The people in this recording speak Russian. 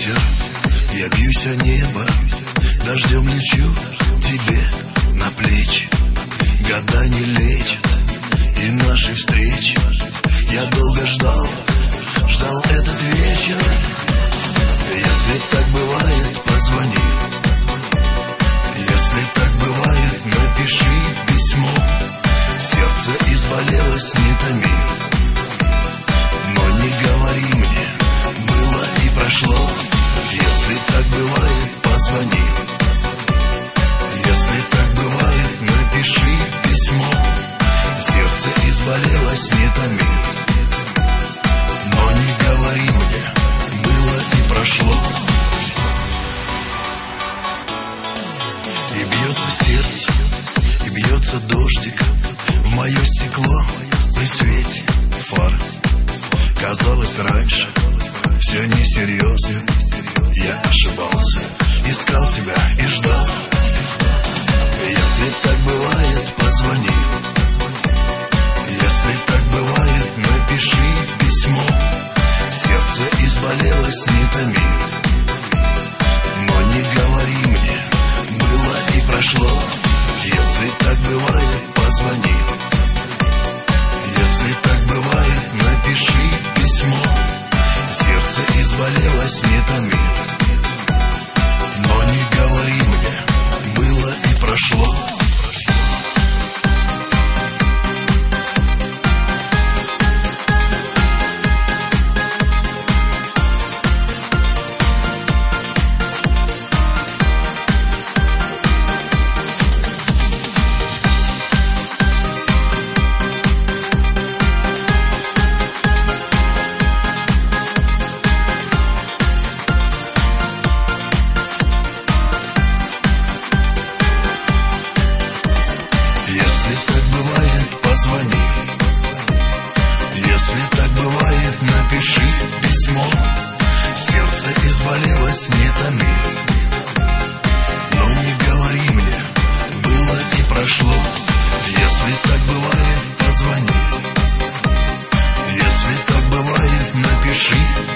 ветер, я бьюсь о небо, дождем лечу тебе на плечи. Года не лечат и нашей встречи. Я долго ждал этот вечер. Если так бывает, позвони. Если так бывает, напиши письмо. Сердце изболелось, не томи. Но не говори мне, было и прошло. Если так бывает, позвони. Если так бывает, напиши письмо. Сердце изболелось, не томи. Но не говори мне, было и прошло. И бьется сердце, и бьется дождик в мое стекло при свете фар. Казалось раньше все несерьезно. Я ошибался, искал тебя и ждал. Если так бывает, позвони. Если так бывает, напиши письмо. Сердце изболелось, не томи. Но не говори мне, было и прошло. Если так бывает, позвони. Если так бывает, напиши письмо. Сердце изболелось, не томи. Но не говори мне, было и прошло. Если так бывает, напиши письмо. Сердце изболелось, не томи. Но не говори мне, было и прошло. Если так бывает, позвони. Если так бывает, напиши